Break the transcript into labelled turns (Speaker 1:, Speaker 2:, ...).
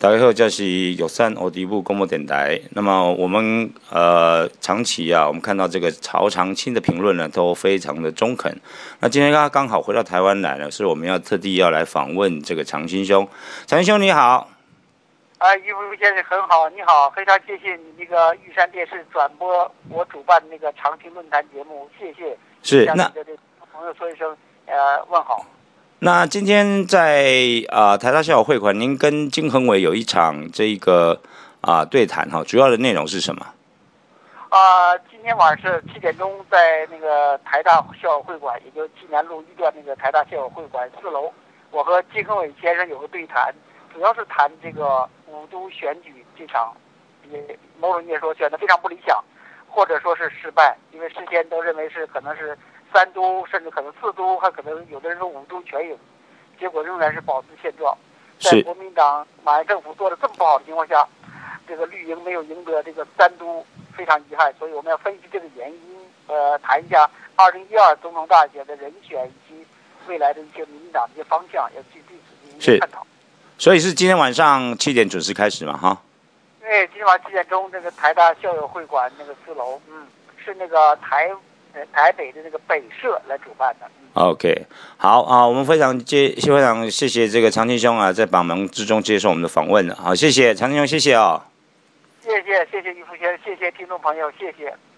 Speaker 1: 大家好，这是友善欧迪部广播电台。那么我们长期我们看到这个曹长青的评论呢，都非常的中肯。那今天他刚好回到台湾来了，所以我们特地要来访问这个长青兄。长青兄你好。
Speaker 2: 于福先生很好，你好，非常谢谢你那个玉山电视转播我主办那个长青论坛节目，谢谢。
Speaker 1: 是那
Speaker 2: 朋友说一声问好。
Speaker 1: 那今天在台大校友会馆，您跟金恒伟有一场这个对谈哈，主要的内容是什么？
Speaker 2: 今天晚上是7点钟，在那个台大校友会馆，也就是济南路1段那个台大校友会馆4楼，我和金恒伟先生有个对谈，主要是谈这个5都选举这场，也某种意义说选得非常不理想，或者说是失败，因为事先都认为是可能是3都，甚至可能4都，还可能有的人说5都全赢，结果仍然是保持现状。在国民党马英政府做的这么不好的情况下，这个绿营没有赢得这个3都，非常遗憾。所以我们要分析这个原因，谈一下2012总统大选的人选以及未来的一些民进党的一些方向，要去对此进行探讨。
Speaker 1: 所以是今天晚上7点准时开始嘛？哈。
Speaker 2: 对，今天晚上7点钟，这个台大校友会馆那个4楼，是那个台北的那个北社来主办的。
Speaker 1: OK， 好我们非常谢谢这个长青兄在百忙之中接受我们的访问。好，谢谢长青兄，谢谢
Speaker 2: 谢谢玉福先生，谢谢听众朋友，谢谢。